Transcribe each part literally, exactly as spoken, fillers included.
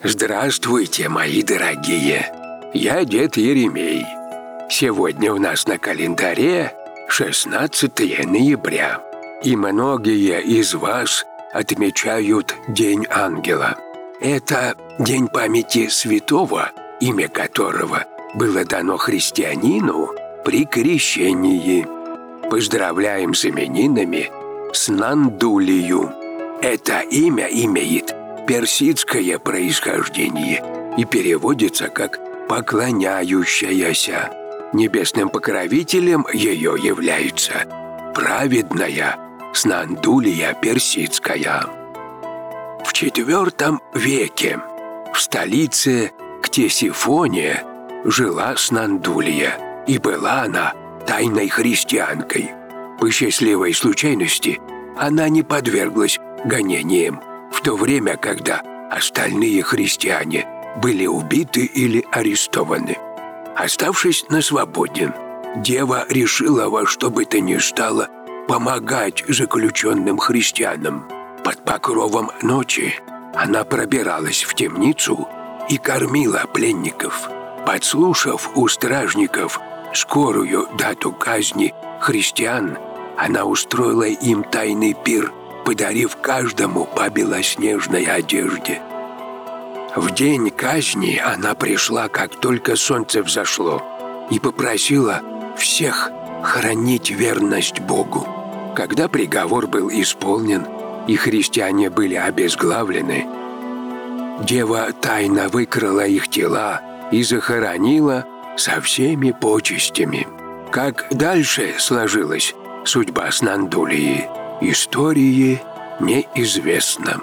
Здравствуйте, мои дорогие! Я дед Еремей. Сегодня у нас на календаре шестнадцатое ноября, и многие из вас отмечают День Ангела. Это день памяти святого, имя которого было дано христианину при крещении. Поздравляем с именинами Снандулию. Это имя имеет персидское происхождение и переводится как «поклоняющаяся». Небесным покровителем ее является праведная Снандулия Персидская. В четвертом веке в столице Ктесифоне жила Снандулия, и была она тайной христианкой. По счастливой случайности она не подверглась гонениям, в то время, когда остальные христиане были убиты или арестованы. Оставшись на свободе, дева решила во что бы то ни стало помогать заключенным христианам. Под покровом ночи она пробиралась в темницу и кормила пленников. Подслушав у стражников скорую дату казни христиан, она устроила им тайный пир, подарив каждому по белоснежной одежде. В день казни она пришла, как только солнце взошло, и попросила всех хранить верность Богу. Когда приговор был исполнен и христиане были обезглавлены, дева тайно выкрала их тела и захоронила со всеми почестями. Как дальше сложилась судьба Снандулии, истории неизвестно.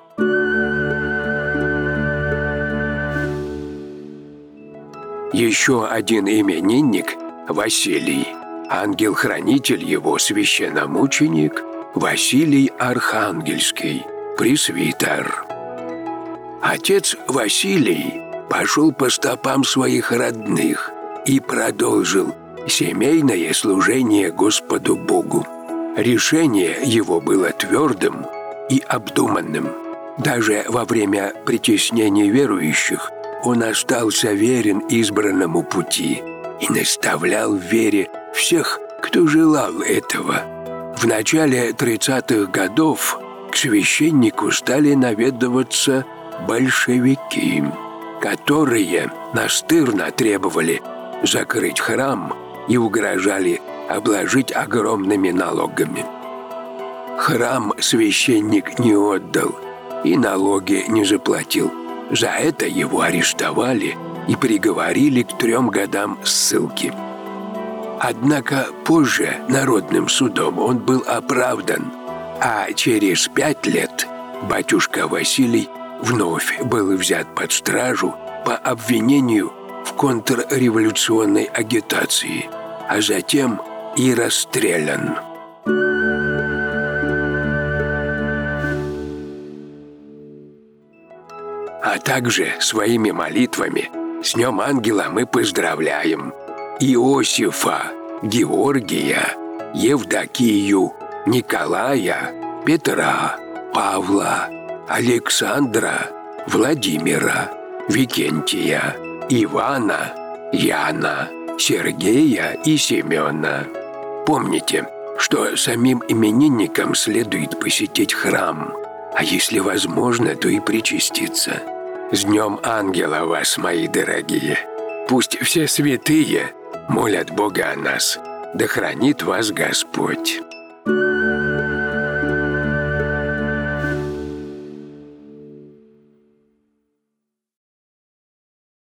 Еще один именинник – Василий. Ангел-хранитель его священномученик Василий Архангельский, пресвитер. Отец Василий пошел по стопам своих родных и продолжил семейное служение Господу Богу. Решение его было твердым и обдуманным. Даже во время притеснения верующих он остался верен избранному пути и наставлял в вере всех, кто желал этого. В начале тридцатых годов к священнику стали наведываться большевики, которые настырно требовали закрыть храм и угрожали обложить огромными налогами. Храм священник не отдал и налоги не заплатил. За это его арестовали и приговорили к трем годам ссылки. Однако позже народным судом он был оправдан, а через пять лет батюшка Василий вновь был взят под стражу по обвинению в контрреволюционной агитации, а затем и расстрелян. А также своими молитвами с Днем Ангела мы поздравляем Иосифа, Георгия, Евдокию, Николая, Петра, Павла, Александра, Владимира, Викентия, Ивана, Яна, Сергея и Семена. Помните, что самим именинникам следует посетить храм, а если возможно, то и причаститься. С Днем Ангела вас, мои дорогие! Пусть все святые молят Бога о нас, да хранит вас Господь!